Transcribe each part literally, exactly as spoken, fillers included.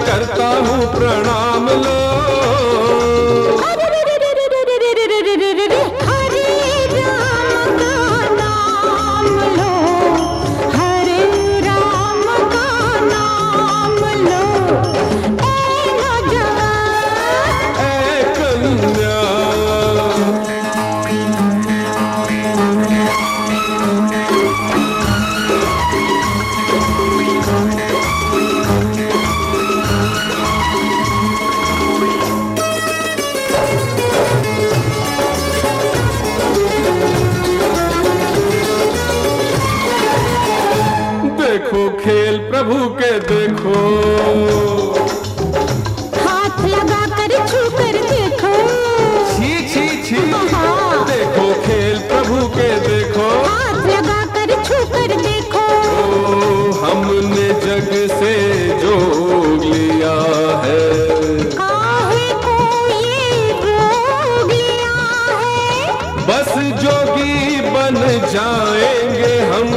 करता हूँ प्रणाम लो। देखो खेल प्रभु के देखो, हाथ लगा कर छू कर देखो, छी छी छी। देखो खेल प्रभु के देखो, हाथ लगा कर छू कर देखो। ओ हमने जग से जोग लिया है, काहे को ये रोग लिया है। बस जोगी बन जाएंगे हम,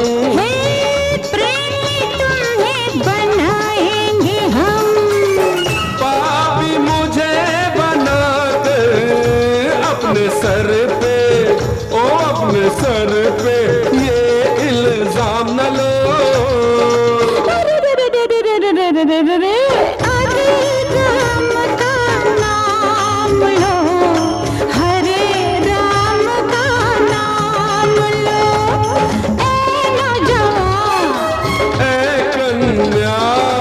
बनाएंगे हम। पापी मुझे बनाकर अपने सर पे, ओ अपने सर पे ये इल्जाम न लो। अरे राम का नाम लो, हरे राम का नाम लो। ए नौजवान, ए कन्या,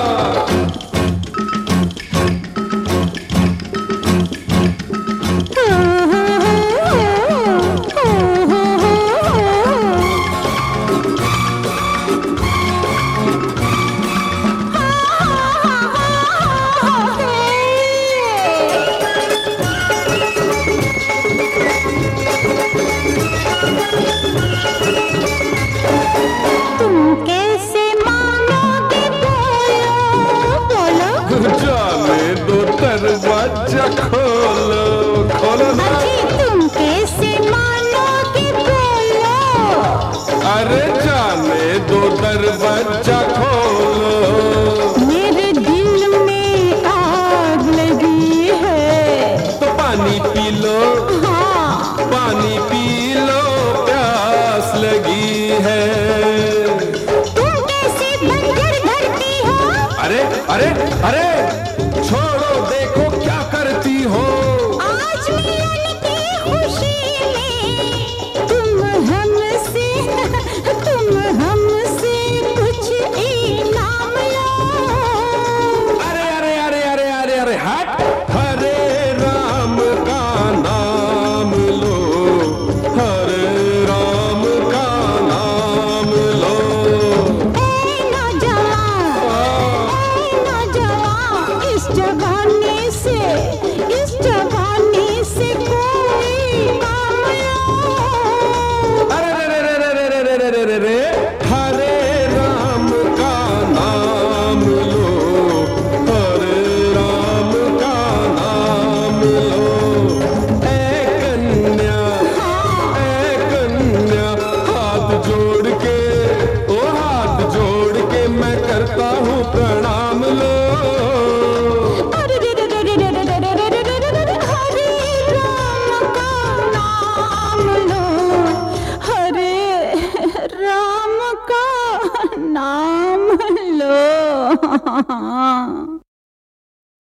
जाने दो दरवाजा खोलो, खोलो ना। तुम कैसे मानोगे बोलो, अरे जाने दो दरवाजा खोलो। मेरे दिल में आग लगी है, तो पानी पी लो, हाँ पानी पी लो, प्यास लगी है। तुम कैसे बंजर धरती हो, अरे अरे अरे छोड़ो, देखो क्या करती हो। आज मिलन की खुशी में तुम हमसे, तुम हमसे कुछ इनाम लो। अरे अरे अरे अरे अरे अरे हट, हरे राम का नाम लो, हरे राम का नाम लो। ए नौजवान, ए नौजवान, इस जवानी से, इस जवानी